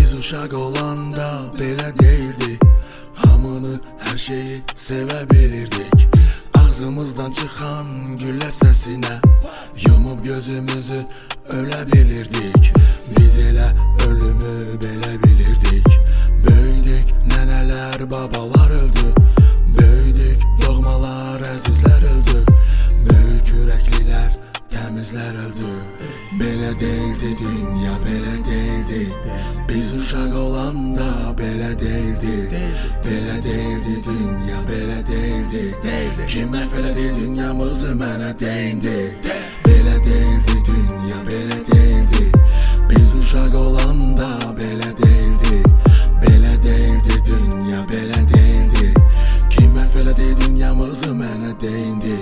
Biz uşaq olanda belə deyildik. Hamını, hər şeyi sevə bilirdik. Ağzımızdan çıxan güllə səsinə yumub gözümüzü ölə bilirdik. Biz elə ölümü belə bilirdik. Böyüdük, nənələr, babalar öldü. Böyüdük, doğmalar, əzizlər öldü. Böyük ürəklilər, təmizlər öldü. Belə deyildi dünya, belə deyildi. Biz uşaq olanda belə deyildi. Belə deyildi dünya, belə deyildi. Kim məhv elədi dünyamızı mənə deyindi. Belə deyildi dünya, belə deyildi. Biz uşaq olanda belə deyildi. Belə deyildi dünya, belə deyildi. Kim məhv elədi dünyamızı mənə deyindi.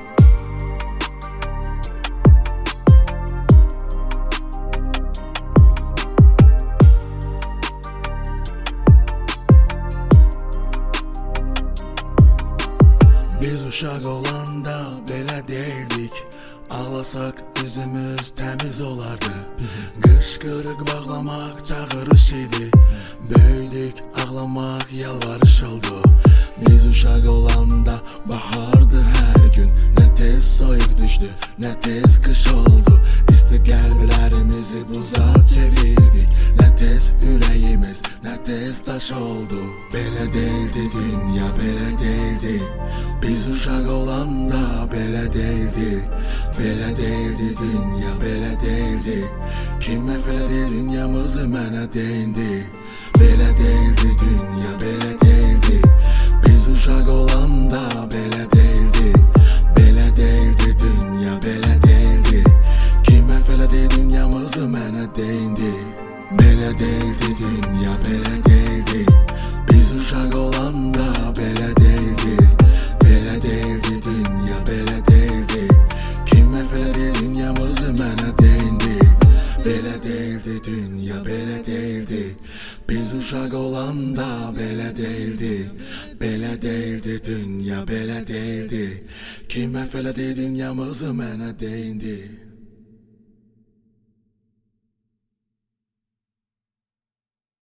Biz uşaq olanda belə deyildik. Ağlasaq üzümüz təmiz olardı. Qışqırıq bağlamaq çağırış idi. Böyüdük, ağlamaq yalvarış oldu. Biz uşaq olanda bahardı hər gün. Nə tez soyuq düşdü, nə tez qış oldu. İsti qəlblərimizi buza çevirdik. Nə tez ürəyimiz, nə tez daş oldu. Belə deyildi dünya, belə deyildi. Biz uşaq olanda belə deyildi. Belə deyildi dünya, belə deyildi. Kim məhv elədi dünyamızı mənə deyindi. Belə deyildi dünya, belə deyildi. Biz uşaq olanda belə deyildi. Belə deyildi dünya, belə deyildi. Kim məhv elədi dünyamızı mənə deyindi. Belə deyildi dünya, belə deyildi. Biz uşaq olanda belə deyildi. Belə deyildi dünya, belə deyildi. Kim məhv elədi dünyamızı mənə deyindi. Belə deyildi dünya, belə deyildi. Biz uşaq olanda belə deyildi. Belə deyildi dünya, belə deyildi. Kim məhv elədi dünyamızı mənə deyindi.